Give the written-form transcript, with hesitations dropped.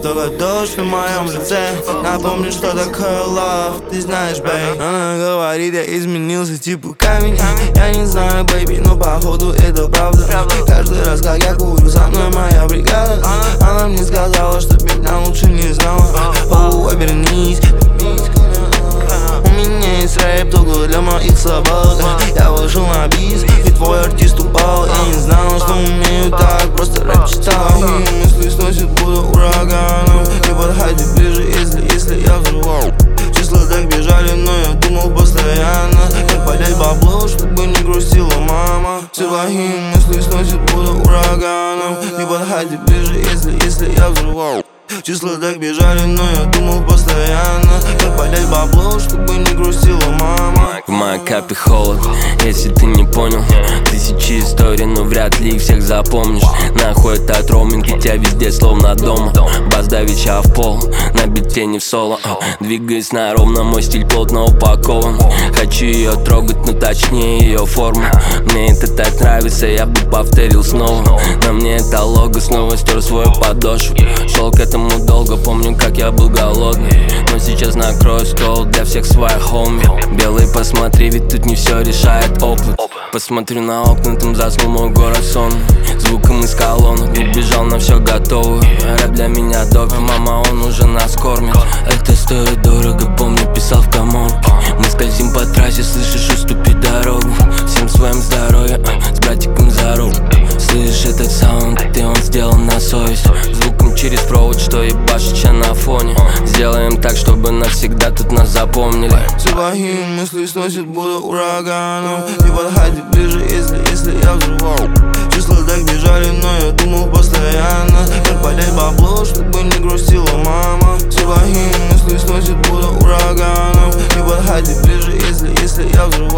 Только дождь на моем лице напомнит, что такое love. Ты знаешь, бэй. Она говорит, я изменился типа камень. Я не знаю, бэйби, но походу это правда. Каждый раз, как я курю, за мной моя бригада. Она мне сказала, что меня лучше не знала. Обернись. У меня есть рэп только для моих собак. Я вышел на бис, и твой артист упал. Я не знал, что умею так, просто рэп читал. И мысли сносит, буду ураганом. Не подходи ближе, если я взрывал. Числа так бежали, но я думал постоянно как поднять бабло, чтобы не грустила мама. Все плохие мысли сносит, буду ураганом. Не подходи ближе, если я взрывал. Числа так бежали, но я думал постоянно как поднять бабло, чтобы не грустила мама. В моей капе холод, если ты не понял. Тысячи историй, но вряд ли их всех запомнишь. Нахуй этот роуминг, и тебя везде словно дома. Бас давеча в пол, на бите не в соло. Двигаясь на ровно, мой стиль плотно упакован. Хочу ее трогать, но точнее ее форму. Мне это так нравится, я бы повторил снова. На мне это лого, снова стер свою подошву. Шел к этому долго, помню, как я был голодный. Но сейчас накрою стол для всех своих хоми. Белый, посмотри, ведь тут не все решает опыт. Посмотрю на окна, там заснул мой город сон. Звуком из колонок, убежал на все готово. Рэп для меня допинг, мама, он уже нас кормит. Это стоит дорого, помню, писал в каморке. Мы скользим по трассе, слышишь, уступи дорогу. Всем своим здоровье, с братиком за руку. Слышишь этот саунд, и он сделан на совесть. Звуком через провод, что ебашит ща на фоне. Сделаем так, чтобы навсегда тут нас запомнили. Все плохие мысли сносит, буду ураганом. Не подходи ближе, если я взрывал. Числа так бежали, но я думал постоянно как поднять бабло, чтобы не грустила мама. Все плохие мысли сносит, буду ураганом. Не подходи ближе, если я взрывал.